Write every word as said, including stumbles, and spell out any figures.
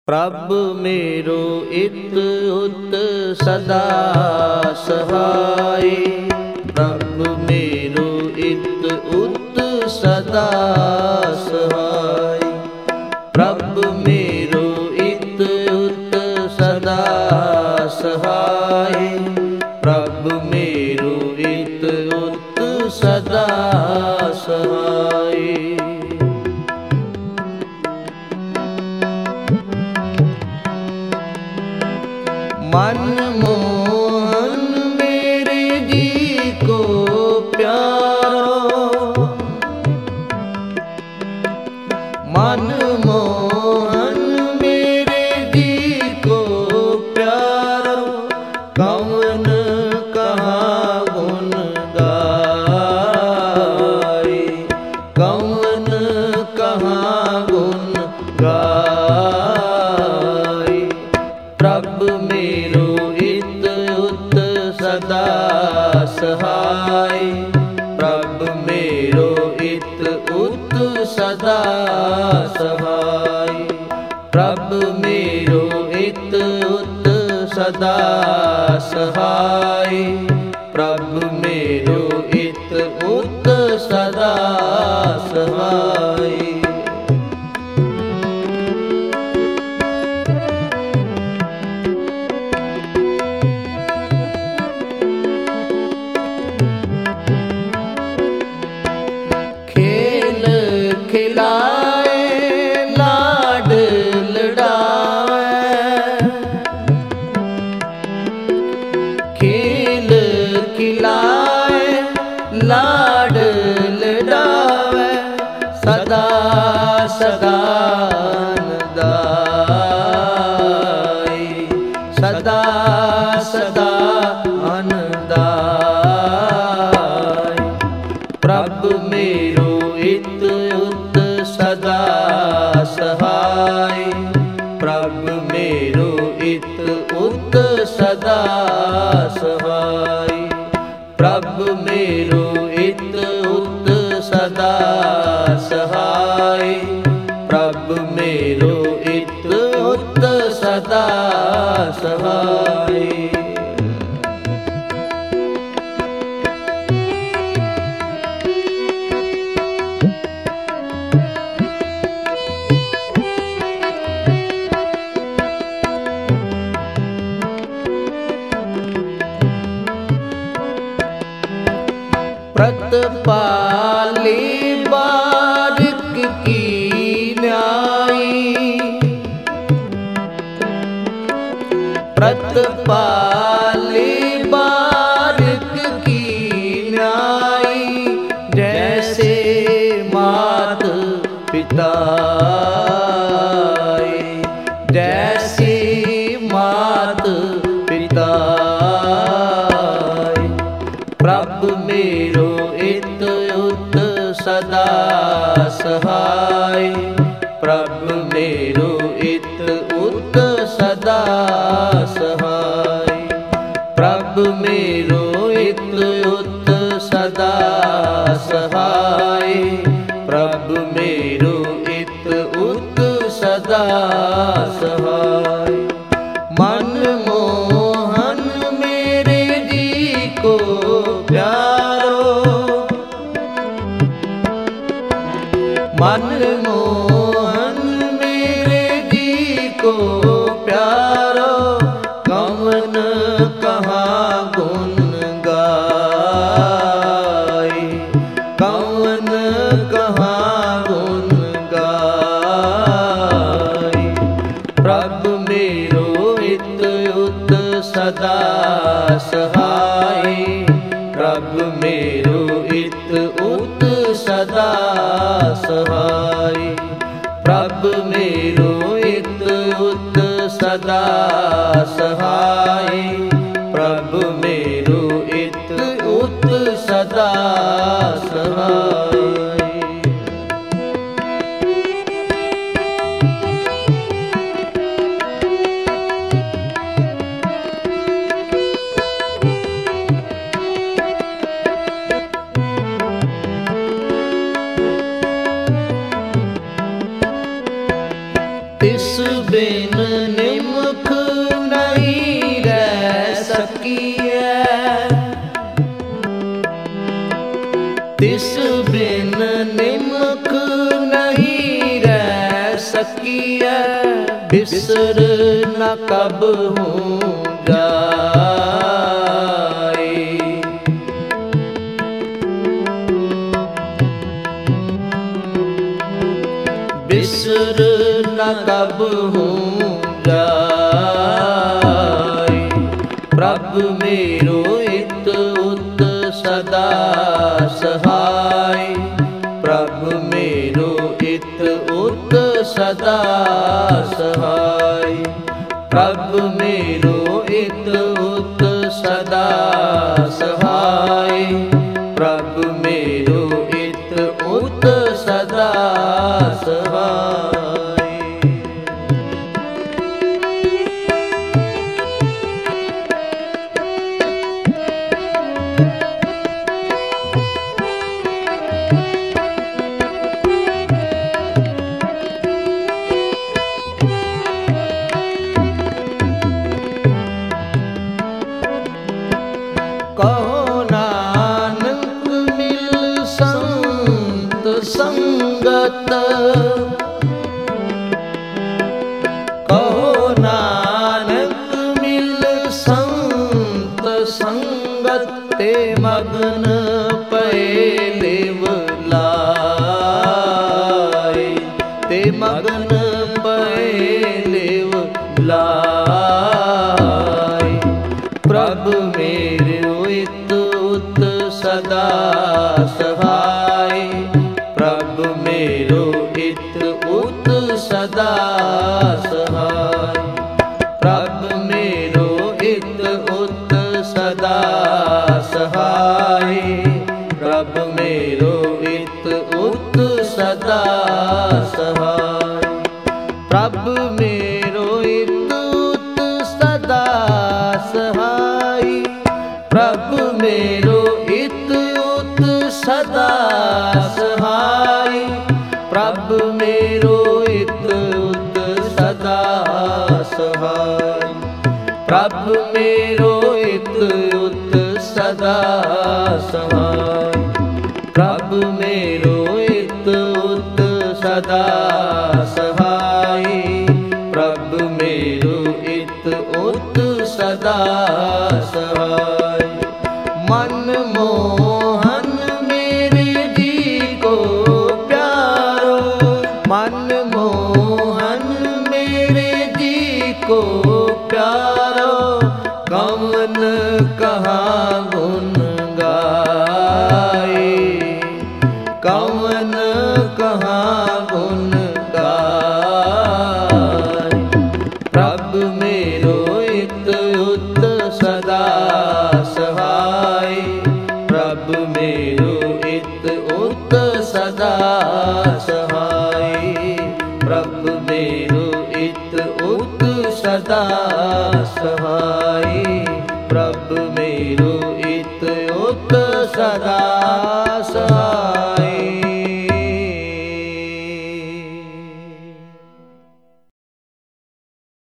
प्रभु मेरो इत उत सदा सहाय। प्रभु मेरो इत उत सदा सहाय। प्रभु मेरो इत उत सदा सहाय। प्रभु मेरो इत उत सदा सहाय। मनमोहन मेरे जी को प्यारो। मनमोहन मेरे जी को प्यारो। कौन कहाँ गुण गाए। कौन कहाँ गुण गाए। प्रभु मेरो इत उत सदा सहाय। प्रभु मेरो इत उत सदा सहाय। प्रभु मेरो इत उत सदा सहाय। प्रभु मेरो इत उत सदा सहाय। खिलाए लाड लड़ावे। खेल खिलाए लाड लड़ावे। सदा सदा अनदाई। सदा सदा अनदाई। प्रभु मेरो इत उत सदा सहाय। प्रभु मेरो इत उत सदा सहाय। प्रभु मेरो इत उत सदा सहाय। प्रभु मेरो इत उत सदा सहाय। प्रतपाली बारिक की न्यायी। प्रतपाली बारिक की न्यायी। जैसे मात पिता जैसी मात पिता। प्रभु मेरो इत उत सदा सहाय। प्रभु मेरो इत उत सदा सहाय। प्रभु मेरो इत उत सदा सहाय। प्रभु मेरो इत उत सदा सहाय। मनमोहन मेरे जी को प्यारो। मनमोहन मेरे जी को प्यारो। कौन कहाँ गुण गाए। कौन कहाँ गुण गाए। प्रभु मेरो इत उत सदा सहाय। प्रभु मेरो इत उत सदा सहाय। प्रभु मेरो इत उत सदा सहाय। प्रभु मेरो इत उत सदा सहाय। तिस बिन निमुख नहीं रह सकिए, तिस बिन निमुख नहीं रह सकिए, बिसर न कबहू जाए। बिसर न कबहू जाए। प्रभु मेरो इत उत सदा सहाय, प्रभु मेरो इत उत सदा सहाय, प्रभु मेरो इत उत सदा सहाय, प्रभु मेरो इत उत सदा सहाय। कहो नानक मिल संत संगत, कहो नानक मिल संत संगत, ते मगन पए लिव लाए, ते मगन पए लिव लाए। प्रभु मेरे इत उत सदा सहाय, प्रभु मेरो इत उत सदा सहाय, प्रभु मेरो इत उत सदा सहाय, प्रभु मेरो इत उत सदा सहाय। प्रभु मेरो इत उत सदा सहाय, प्रभु मेरो इत उत सदा सहाय, प्रभु मेरो इत उत सदा सहाय, प्रभु मेरो इत उत सदा सहाय, प्रभु मेरो इत उत सदा सहाय, प्रभु मेरो इत उत सदा सहाय। मन मोहन मेरे जी को प्यारो, मन मोहन मेरे जी को प्यारो, कवन कहाँ गुण गाए, कवन कहाँ गुण गाए। प्रभु मेरो इत उत सदा सहाय, प्रभु मेरो इत उत सदा सहाय, प्रभु मेरो इत उत सदा सहाय, प्रभु मेरो इत उत सदा